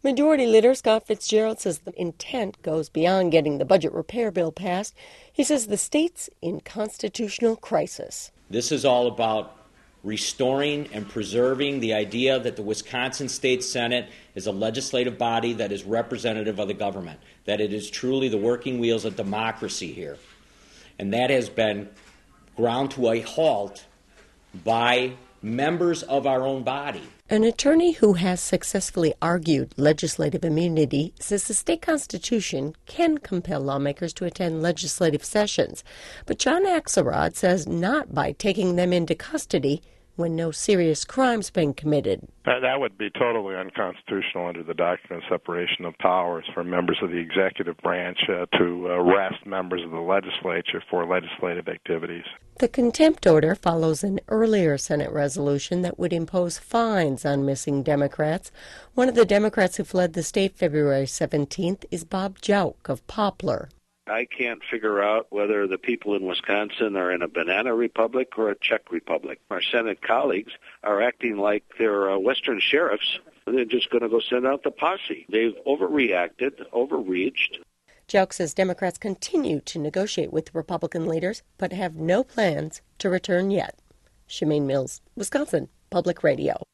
Majority Leader Scott Fitzgerald says the intent goes beyond getting the budget repair bill passed. He says the state's in constitutional crisis. This is all about restoring and preserving the idea that the Wisconsin State Senate is a legislative body that is representative of the government, that it is truly the working wheels of democracy here. And that has been ground to a halt by members of our own body. An attorney who has successfully argued legislative immunity says the state constitution can compel lawmakers to attend legislative sessions. But John Axelrod says not by taking them into custody when no serious crime's been committed. That would be totally unconstitutional under the doctrine of separation of powers for members of the executive branch to arrest members of the legislature for legislative activities. The contempt order follows an earlier Senate resolution that would impose fines on missing Democrats. One of the Democrats who fled the state February 17th is Bob Jauch of Poplar. I can't figure out whether the people in Wisconsin are in a banana republic or a Czech republic. Our Senate colleagues are acting like they're Western sheriffs. They're just going to go send out the posse. They've overreacted, overreached. Jauch says Democrats continue to negotiate with Republican leaders, but have no plans to return yet. Shemaine Mills, Wisconsin Public Radio.